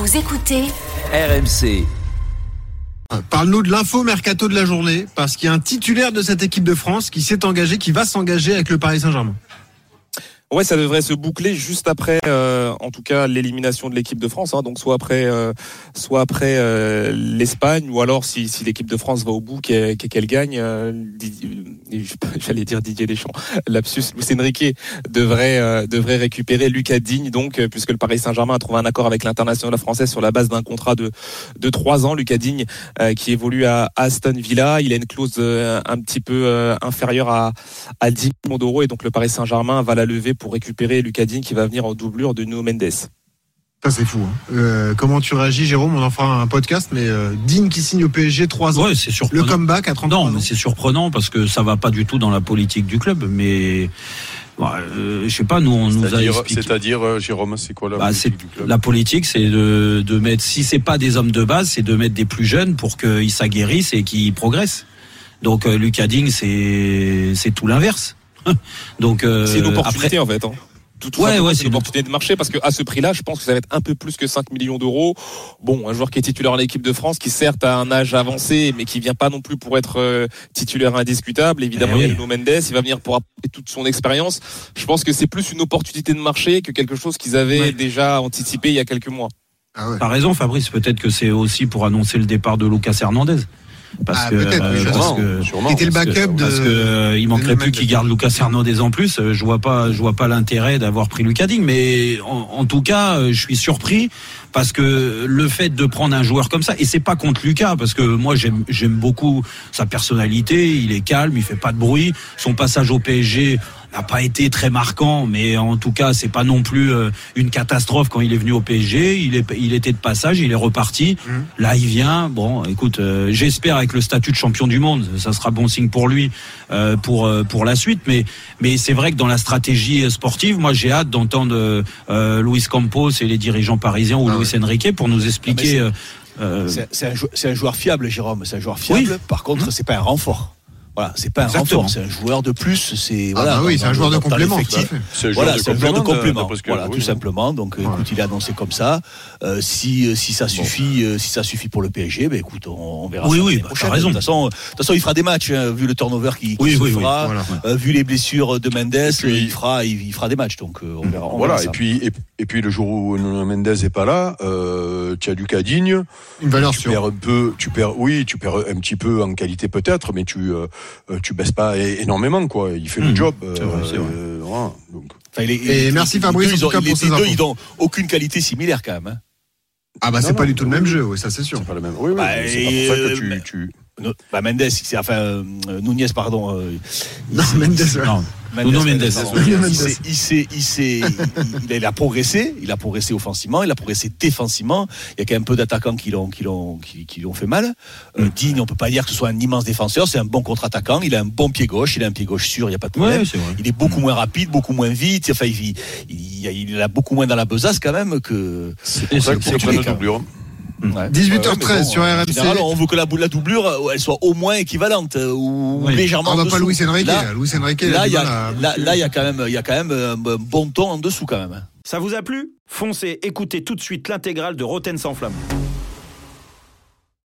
Vous écoutez RMC. Parle-nous de l'info mercato de la journée, parce qu'il y a un titulaire de cette équipe de France qui s'est engagé, qui va s'engager avec le Paris Saint-Germain. Ouais, ça devrait se boucler juste après, en tout cas, l'élimination de l'équipe de France. Donc soit après l'Espagne, ou alors si l'équipe de France va au bout, qu'elle gagne. J'allais dire Didier Deschamps. Lapsus. Luis Enrique devrait récupérer Lucas Digne, donc puisque le Paris Saint-Germain a trouvé un accord avec l'international français sur la base d'un contrat de 3 ans. Lucas Digne qui évolue à Aston Villa, il a une clause un petit peu inférieure à 10 millions d'euros, et donc le Paris Saint-Germain va la lever pour récupérer Lucas Digne, qui va venir en doublure de Nuno Mendes. Ça c'est fou. Comment tu réagis, Jérôme? On en fera un podcast, mais Digne qui signe au PSG 3 ans. Ouais, c'est surprenant. Le comeback à 33 ans. Non, mais c'est surprenant parce que ça va pas du tout dans la politique du club. Mais je sais pas, nous on nous a expliqué. C'est-à-dire, Jérôme, c'est quoi la politique du club? La politique, c'est de mettre, si c'est pas des hommes de base, c'est de mettre des plus jeunes pour qu'ils s'aguerrissent et qu'ils progressent. Donc Lucas Digne, c'est tout l'inverse. Donc c'est une opportunité en fait. C'est une opportunité de marché, parce que à ce prix-là, je pense que ça va être un peu plus que 5 millions d'euros. Bon, un joueur qui est titulaire en équipe de France, qui certes a un âge avancé, mais qui vient pas non plus pour être titulaire indiscutable. Évidemment, il y a Nuno Mendes, il va venir pour apporter toute son expérience. Je pense que c'est plus une opportunité de marché que quelque chose qu'ils avaient déjà anticipé il y a quelques mois. Ah ouais. T'as raison, Fabrice. Peut-être que c'est aussi pour annoncer le départ de Lucas Hernandez. Parce que c'était le backup parce que il manquerait plus qu'il garde Lucas Hernandez en plus. Je vois pas l'intérêt d'avoir pris Lucas Digne, mais en tout cas, je suis surpris parce que le fait de prendre un joueur comme ça, et c'est pas contre Lucas, parce que moi j'aime beaucoup sa personnalité, il est calme, il fait pas de bruit, son passage au PSG n'a pas été très marquant, mais en tout cas c'est pas non plus une catastrophe quand il est venu au PSG. Il était de passage, il est reparti. Là il vient. Bon, écoute, j'espère avec le statut de champion du monde, ça sera bon signe pour lui pour la suite. Mais c'est vrai que dans la stratégie sportive, moi j'ai hâte d'entendre Luis Campos et les dirigeants parisiens ou Luis Enrique pour nous expliquer. C'est un joueur fiable, Jérôme. C'est un joueur fiable. Oui. Par contre, c'est pas un renfort. Voilà, c'est pas un renfort, c'est un joueur de plus. C'est c'est un joueur de complément. C'est un joueur de complément. Voilà, tout simplement. Donc, écoute, il est annoncé comme ça. Si ça suffit pour le PSG, ben écoute, on verra. Oui, t'as raison. De toute façon, il fera des matchs, vu le turnover qu'il fera, vu les blessures de Mendes, il fera des matchs. Donc, on verra. Voilà. Et puis le jour où Mendes est pas là, tu as Lucas Digne. Une valeur sûre. Tu perds un petit peu en qualité peut-être, mais tu baisses pas énormément, quoi. Il fait le job. C'est vrai. Voilà, donc. Et merci Fabrice. Les deux, ils n'ont aucune qualité similaire quand même. C'est pas du tout le même jeu, ça c'est sûr. C'est pas le même. Oui, c'est pour ça que tu. Mendes, Nunez, pardon. Nuno Mendes. Il a progressé. Il a progressé offensivement. Il a progressé défensivement. Il y a quand même peu d'attaquants qui l'ont fait mal. Digne, on peut pas dire que ce soit un immense défenseur. C'est un bon contre-attaquant. Il a un bon pied gauche. Il a un pied gauche sûr. Il y a pas de problème. Ouais, c'est vrai. Il est beaucoup moins rapide, beaucoup moins vite. Enfin, il a beaucoup moins dans la besace quand même que. C'est pour ça qu'il prend la doublure. 18h13 sur RMC. En général, on veut que la doublure elle soit au moins équivalente ou légèrement. On va pas Luis Enrique. Là, il y a quand même un bon ton en dessous quand même. Ça vous a plu ? Foncez, écoutez tout de suite l'intégrale de Rotten sans flamme.